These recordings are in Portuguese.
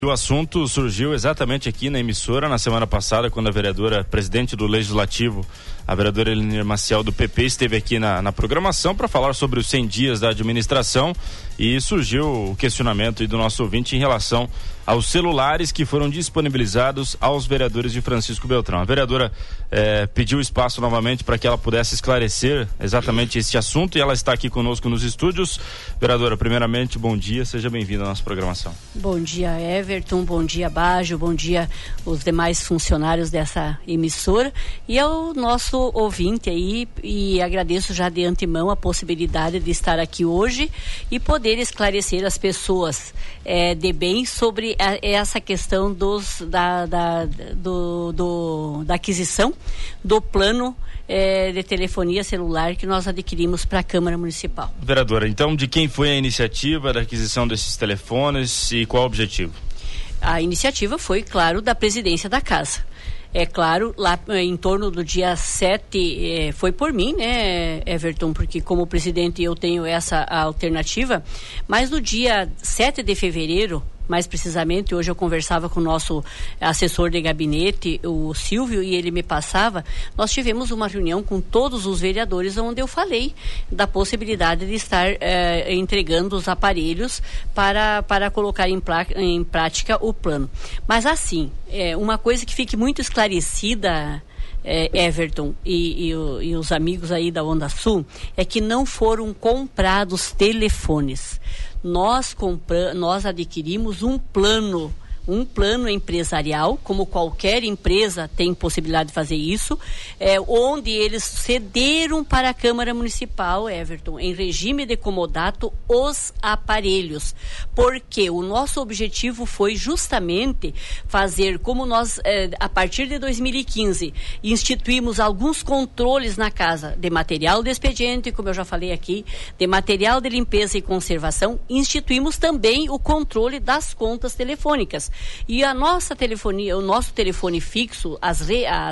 O assunto surgiu exatamente aqui na emissora na semana passada, quando a vereadora, presidente do Legislativo, a vereadora Elenir Maciel do PP, esteve aqui na programação para falar sobre os 100 dias da administração, e surgiu o questionamento do nosso ouvinte em relação aos celulares que foram disponibilizados aos vereadores de Francisco Beltrão. A vereadora pediu espaço novamente para que ela pudesse esclarecer exatamente este assunto, e ela está aqui conosco nos estúdios. Vereadora, primeiramente, bom dia, seja bem-vinda à nossa programação. Bom dia, Everton, bom dia, Bajo, bom dia os demais funcionários dessa emissora e ao nosso ouvinte aí, e agradeço já de antemão a possibilidade de estar aqui hoje e poder esclarecer as pessoas de bem sobre essa questão da aquisição do plano de telefonia celular que nós adquirimos para a Câmara Municipal. Vereadora, então de quem foi a iniciativa da aquisição desses telefones e qual o objetivo? A iniciativa foi, claro, da presidência da casa. É claro, lá em torno do dia 7, foi por mim, né, Everton, porque como presidente eu tenho essa alternativa, mas no dia 7 de fevereiro, mais precisamente, hoje eu conversava com o nosso assessor de gabinete, o Silvio, e ele me passava, nós tivemos uma reunião com todos os vereadores onde eu falei da possibilidade de estar entregando os aparelhos para colocar em prática o plano. Mas assim, uma coisa que fique muito esclarecida, Everton e os amigos aí da Onda Sul, é que não foram comprados telefones. Nós adquirimos um plano empresarial, como qualquer empresa tem possibilidade de fazer isso, onde eles cederam para a Câmara Municipal, Everton, em regime de comodato, os aparelhos, porque o nosso objetivo foi justamente fazer, como nós, a partir de 2015, instituímos alguns controles na casa de material de expediente, como eu já falei aqui, de material de limpeza e conservação, instituímos também o controle das contas telefônicas. E a nossa telefonia, o nosso telefone fixo, as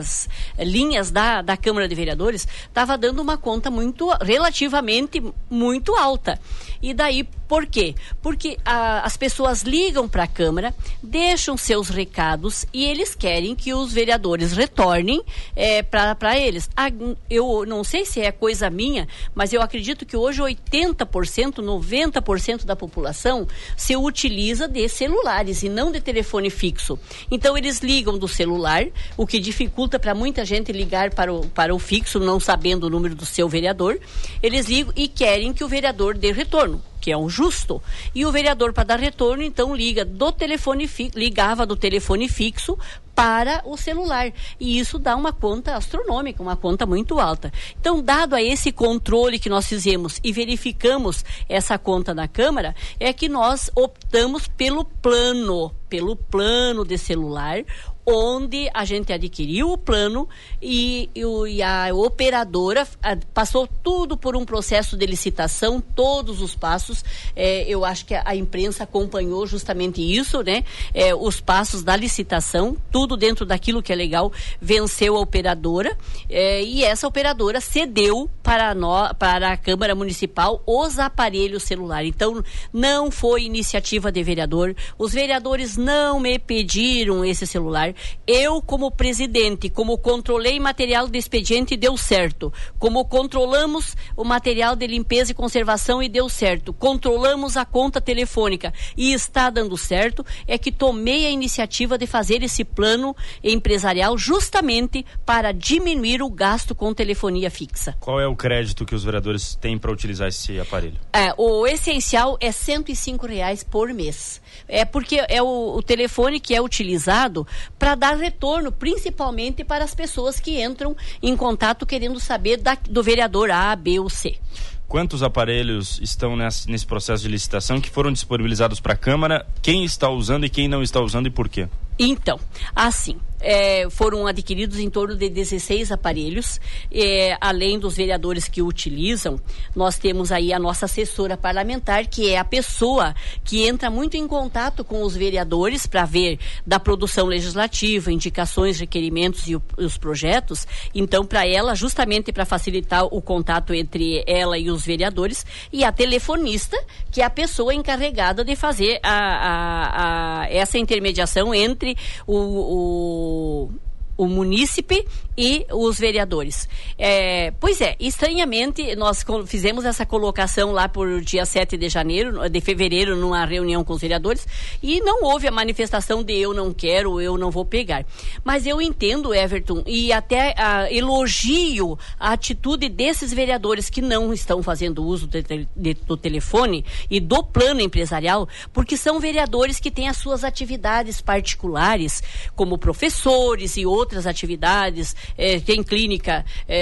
linhas da Câmara de Vereadores, estava dando uma conta relativamente muito alta. E daí, por quê? Porque as pessoas ligam para a Câmara, deixam seus recados e eles querem que os vereadores retornem para eles. Eu não sei se é coisa minha, mas eu acredito que hoje 80%, 90% da população se utiliza de celulares e não de telefone fixo. Então eles ligam do celular, o que dificulta para muita gente ligar para o fixo, não sabendo o número do seu vereador. Eles ligam e querem que o vereador dê retorno, que é um justo. E o vereador, para dar retorno, então ligava do telefone fixo para o celular. E isso dá uma conta astronômica, uma conta muito alta. Então, dado a esse controle que nós fizemos e verificamos essa conta na Câmara, é que nós optamos pelo plano de celular, onde a gente adquiriu o plano e a operadora passou tudo por um processo de licitação, todos os passos. Eu acho que a imprensa acompanhou justamente isso, né? Os passos da licitação, tudo dentro daquilo que é legal, venceu a operadora, e essa operadora cedeu para a Câmara Municipal os aparelhos celulares. Então, não foi iniciativa de vereador, os vereadores não me pediram esse celular. Eu, como presidente, como controlei material de expediente, deu certo. Como controlamos o material de limpeza e conservação e deu certo. Controlamos a conta telefônica e está dando certo, é que tomei a iniciativa de fazer esse plano empresarial justamente para diminuir o gasto com telefonia fixa. Qual é o crédito que os vereadores têm para utilizar esse aparelho? O essencial é R$105 por mês. Porque é o telefone que é utilizado para dar retorno, principalmente para as pessoas que entram em contato querendo saber do vereador A, B ou C. Quantos aparelhos estão nesse processo de licitação que foram disponibilizados para a Câmara? Quem está usando e quem não está usando e por quê? Então, assim, foram adquiridos em torno de 16 aparelhos, além dos vereadores que utilizam, nós temos aí a nossa assessora parlamentar, que é a pessoa que entra muito em contato com os vereadores para ver da produção legislativa, indicações, requerimentos e os projetos. Então, para ela, justamente para facilitar o contato entre ela e os vereadores, e a telefonista, que é a pessoa encarregada de fazer essa intermediação entre o munícipe e os vereadores. Pois é, estranhamente, nós fizemos essa colocação lá por dia 7 de fevereiro, numa reunião com os vereadores, e não houve a manifestação de eu não quero, eu não vou pegar. Mas eu entendo, Everton, e até elogio a atitude desses vereadores que não estão fazendo uso do telefone e do plano empresarial, porque são vereadores que têm as suas atividades particulares, como professores e outras atividades, tem clínica,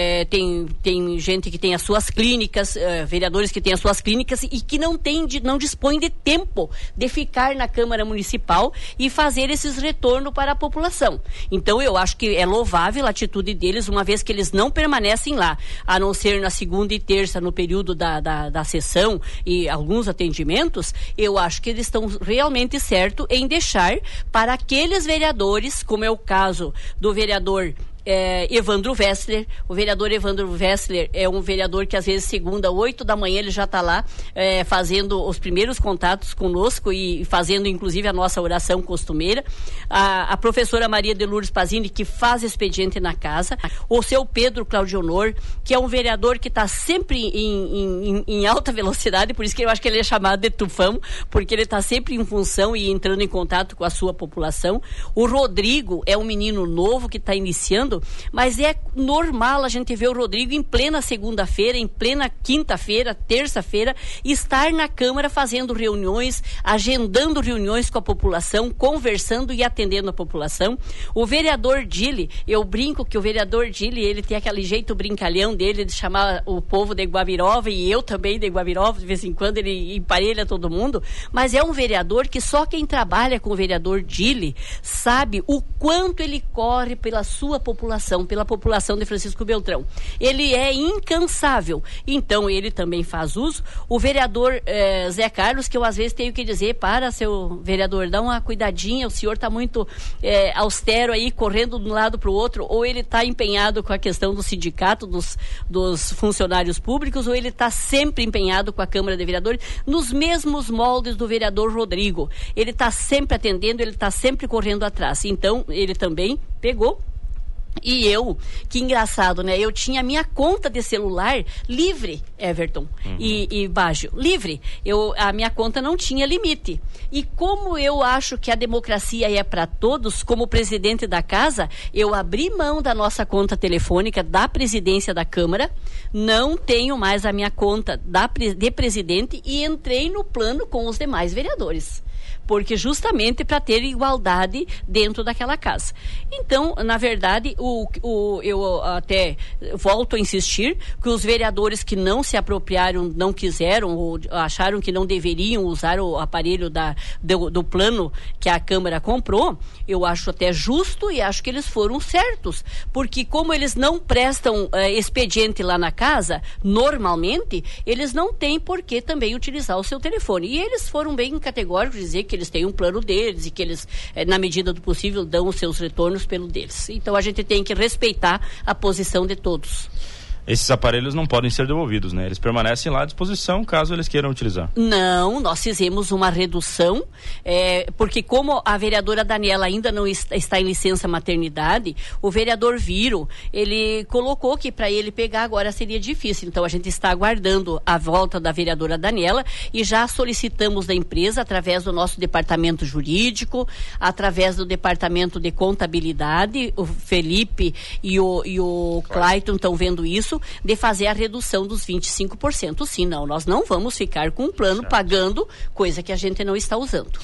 tem gente que tem as suas clínicas, vereadores que têm as suas clínicas e que não dispõem de tempo de ficar na Câmara Municipal e fazer esses retornos para a população. Então eu acho que é louvável a atitude deles, uma vez que eles não permanecem lá, a não ser na segunda e terça, no período da sessão e alguns atendimentos. Eu acho que eles estão realmente certo em deixar para aqueles vereadores, como é o caso do vereador Evandro Wessler. O vereador Evandro Wessler é um vereador que às vezes segunda, 8 da manhã, ele já está lá fazendo os primeiros contatos conosco e fazendo inclusive a nossa oração costumeira. A professora Maria de Lourdes Pazini, que faz expediente na casa. O seu Pedro Claudionor, que é um vereador que está sempre em alta velocidade, por isso que eu acho que ele é chamado de tufão, porque ele está sempre em função e entrando em contato com a sua população. O Rodrigo é um menino novo que está iniciando, mas é normal a gente ver o Rodrigo em plena segunda-feira, em plena quinta-feira, terça-feira, estar na Câmara fazendo reuniões, agendando reuniões com a população, conversando e atendendo a população. O vereador Dili, eu brinco que o vereador Dili, ele tem aquele jeito brincalhão dele de chamar o povo de Guabirova, e eu também de Guabirova, de vez em quando ele emparelha todo mundo, mas é um vereador que só quem trabalha com o vereador Dili sabe o quanto ele corre pela sua população, pela população de Francisco Beltrão. Ele é incansável, então ele também faz uso. O vereador Zé Carlos, que eu às vezes tenho que dizer, seu vereador, dá uma cuidadinha, o senhor está muito austero aí, correndo de um lado para o outro, ou ele está empenhado com a questão do sindicato, dos funcionários públicos, ou ele está sempre empenhado com a Câmara de Vereadores, nos mesmos moldes do vereador Rodrigo. Ele está sempre atendendo, ele está sempre correndo atrás. Então, ele também pegou. E que engraçado, né? Eu tinha minha conta de celular livre, Everton e Baggio, livre. A minha conta não tinha limite. E como eu acho que a democracia é para todos, como presidente da casa, eu abri mão da nossa conta telefônica da presidência da Câmara, não tenho mais a minha conta de presidente e entrei no plano com os demais vereadores. Porque justamente para ter igualdade dentro daquela casa. Então, na verdade, eu até volto a insistir que os vereadores que não se apropriaram, não quiseram ou acharam que não deveriam usar o aparelho do plano que a Câmara comprou, eu acho até justo e acho que eles foram certos, porque como eles não prestam expediente lá na casa, normalmente, eles não têm por que também utilizar o seu telefone. E eles foram bem categóricos dizer que eles têm um plano deles e que eles, na medida do possível, dão os seus retornos pelo deles. Então a gente tem que respeitar a posição de todos. Esses aparelhos não podem ser devolvidos, né? Eles permanecem lá à disposição caso eles queiram utilizar. Não, nós fizemos uma redução, porque como a vereadora Daniela ainda não está em licença maternidade, o vereador Viro, ele colocou que para ele pegar agora seria difícil. Então a gente está aguardando a volta da vereadora Daniela e já solicitamos da empresa, através do nosso departamento jurídico, através do departamento de contabilidade, o Felipe e o Clayton estão vendo isso, de fazer a redução dos 25%. Sim, não, nós não vamos ficar com um plano pagando coisa que a gente não está usando.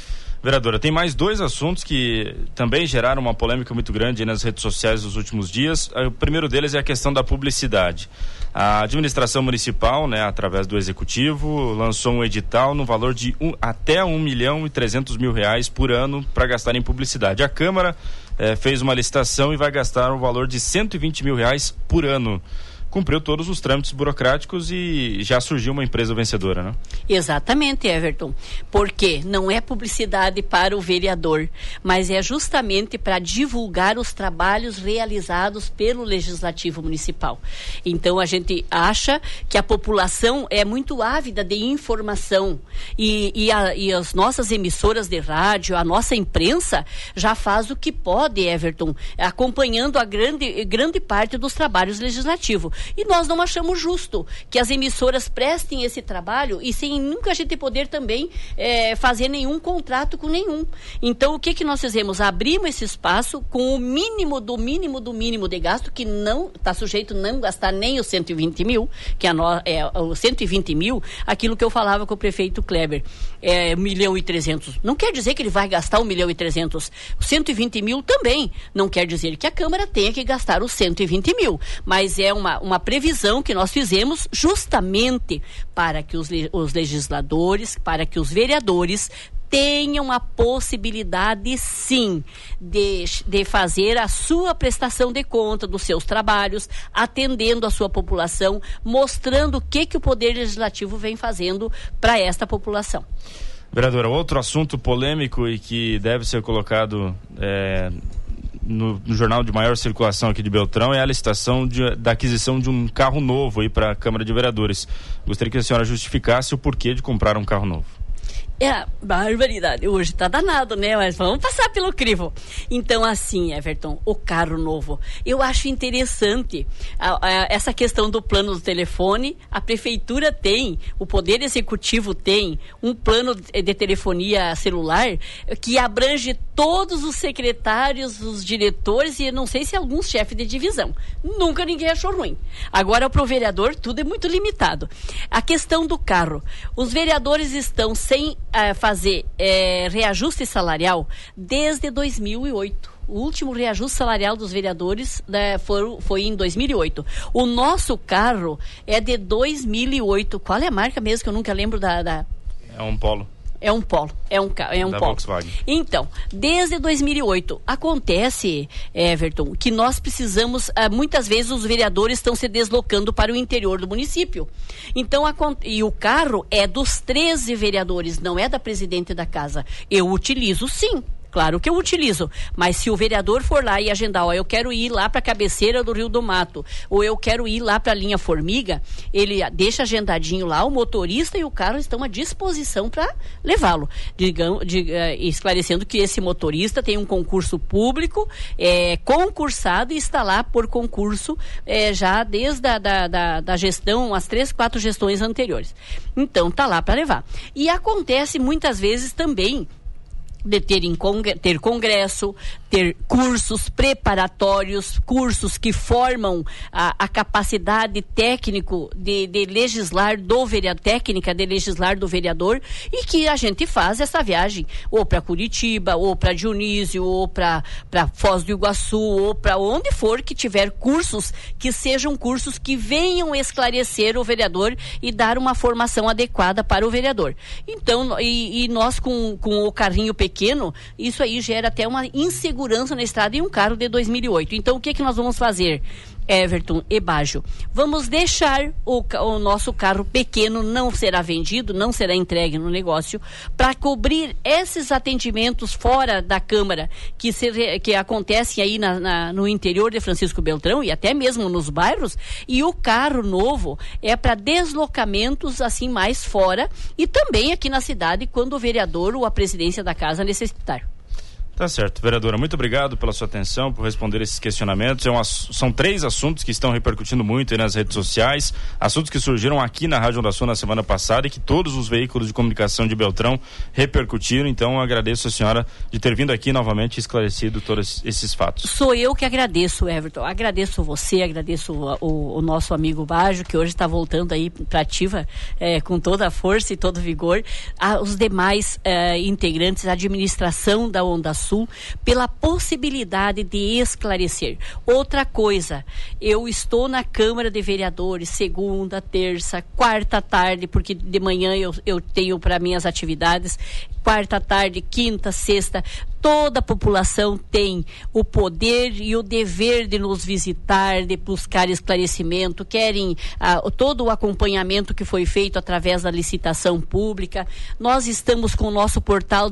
Vereadora, tem mais dois assuntos que também geraram uma polêmica muito grande nas redes sociais nos últimos dias. O primeiro deles é a questão da publicidade. A administração municipal, né, através do executivo, lançou um edital no valor de até R$1.300.000 por ano para gastar em publicidade. A Câmara fez uma licitação e vai gastar o valor de R$120.000 por ano. Cumpriu todos os trâmites burocráticos e já surgiu uma empresa vencedora, né? Exatamente, Everton. Porque não é publicidade para o vereador, mas é justamente para divulgar os trabalhos realizados pelo Legislativo Municipal. Então, a gente acha que a população é muito ávida de informação e as nossas emissoras de rádio, a nossa imprensa, já faz o que pode, Everton, acompanhando a grande parte dos trabalhos legislativos. E nós não achamos justo que as emissoras prestem esse trabalho e sem nunca a gente poder também fazer nenhum contrato com nenhum. Então, o que nós fizemos? Abrimos esse espaço com o mínimo do mínimo de gasto, que não está sujeito a não gastar nem os 120 mil, que os 120 mil, aquilo que eu falava com o prefeito Kleber, 1.300.000. Não quer dizer que ele vai gastar 1.300.000. Os 120 mil também não quer dizer que a Câmara tenha que gastar os 120 mil, mas é uma previsão que nós fizemos justamente para que os legisladores, para que os vereadores tenham a possibilidade, sim, de fazer a sua prestação de conta dos seus trabalhos, atendendo a sua população, mostrando o que o Poder Legislativo vem fazendo para esta população. Vereadora, outro assunto polêmico e que deve ser colocado no jornal de maior circulação aqui de Beltrão é a licitação da aquisição de um carro novo aí para a Câmara de Vereadores. Gostaria que a senhora justificasse o porquê de comprar um carro novo. Barbaridade, hoje está danado, né? Mas vamos passar pelo crivo. Então, assim, Everton, o carro novo, eu acho interessante essa questão do plano do telefone. A prefeitura tem, o Poder Executivo tem um plano de telefonia celular que abrange todos os secretários, os diretores e não sei se alguns chefes de divisão. Nunca ninguém achou ruim. Agora, para o vereador, tudo é muito limitado. A questão do carro, os vereadores estão sem fazer reajuste salarial desde 2008. O último reajuste salarial dos vereadores foi em 2008. O nosso carro é de 2008. Qual é a marca mesmo que eu nunca lembro da... É um Polo. É um Polo, é um Polo. Volkswagen. Então, desde 2008, acontece, Everton, que nós precisamos, muitas vezes os vereadores estão se deslocando para o interior do município. Então, e o carro é dos 13 vereadores, não é da presidente da casa. Eu utilizo, sim. Claro que eu utilizo, mas se o vereador for lá e agendar, eu quero ir lá para a cabeceira do Rio do Mato, ou eu quero ir lá para a linha Formiga, ele deixa agendadinho lá, o motorista e o carro estão à disposição para levá-lo. Esclarecendo que esse motorista tem um concurso público, concursado e está lá por concurso já desde da gestão, as 3, 4 gestões anteriores. Então, está lá para levar. E acontece muitas vezes também de ter congresso, ter cursos preparatórios, cursos que formam a capacidade técnica de legislar do vereador, e que a gente faz essa viagem ou para Curitiba, ou para Dionísio, ou para Foz do Iguaçu, ou para onde for que tiver cursos, que sejam cursos que venham esclarecer o vereador e dar uma formação adequada para o vereador. Então, e nós com o carrinho pequeno, isso aí gera até uma insegurança na estrada, e um carro de 2008. Então, o que nós vamos fazer, Everton e Baggio? Vamos deixar o nosso carro pequeno, não será vendido, não será entregue no negócio, para cobrir esses atendimentos fora da Câmara que acontecem aí no interior de Francisco Beltrão e até mesmo nos bairros, e o carro novo é para deslocamentos assim mais fora, e também aqui na cidade quando o vereador ou a presidência da casa necessitar. Tá certo. Vereadora, muito obrigado pela sua atenção, por responder esses questionamentos. São 3 assuntos que estão repercutindo muito aí nas redes sociais, assuntos que surgiram aqui na Rádio Onda Sul na semana passada e que todos os veículos de comunicação de Beltrão repercutiram. Então, eu agradeço a senhora de ter vindo aqui novamente e esclarecido todos esses fatos. Sou eu que agradeço, Everton. Agradeço você, agradeço o nosso amigo Bajo, que hoje está voltando aí para ativa com toda a força e todo vigor. Os demais integrantes da administração da Onda Sul, pela possibilidade de esclarecer. Outra coisa, eu estou na Câmara de Vereadores segunda, terça, quarta tarde, porque de manhã eu tenho para minhas atividades, quarta tarde, quinta, sexta. Toda a população tem o poder e o dever de nos visitar, de buscar esclarecimento, querem todo o acompanhamento que foi feito através da licitação pública. Nós estamos com o nosso portal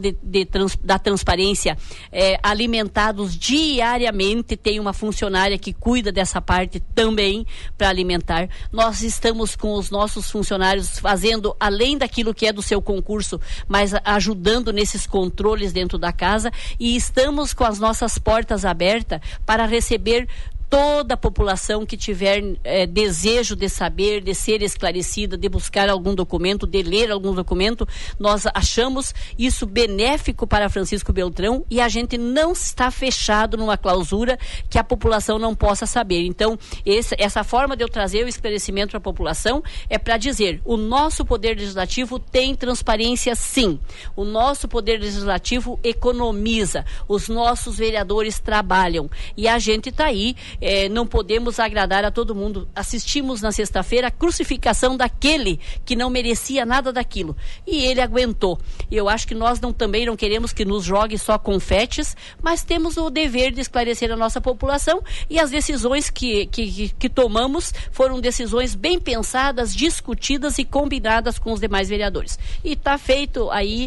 da transparência alimentados diariamente, tem uma funcionária que cuida dessa parte também para alimentar. Nós estamos com os nossos funcionários fazendo, além daquilo que é do seu concurso, mas ajudando nesses controles dentro da casa, e estamos com as nossas portas abertas para receber toda a população que tiver desejo de saber, de ser esclarecida, de buscar algum documento, de ler algum documento. Nós achamos isso benéfico para Francisco Beltrão e a gente não está fechado numa clausura que a população não possa saber. Então, essa forma de eu trazer o esclarecimento para a população é para dizer, o nosso Poder Legislativo tem transparência, sim. O nosso Poder Legislativo economiza. Os nossos vereadores trabalham. E a gente está aí. Não podemos agradar a todo mundo. Assistimos na sexta-feira a crucificação daquele que não merecia nada daquilo. E ele aguentou. Eu acho que nós também não queremos que nos jogue só confetes, mas temos o dever de esclarecer a nossa população, e as decisões que tomamos foram decisões bem pensadas, discutidas e combinadas com os demais vereadores. E está feito aí,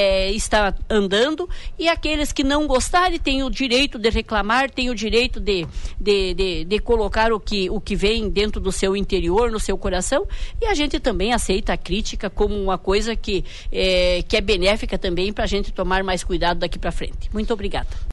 está andando, e aqueles que não gostarem têm o direito de reclamar, têm o direito de colocar o que vem dentro do seu interior, no seu coração, e a gente também aceita a crítica como uma coisa que é benéfica também para a gente tomar mais cuidado daqui para frente. Muito obrigada.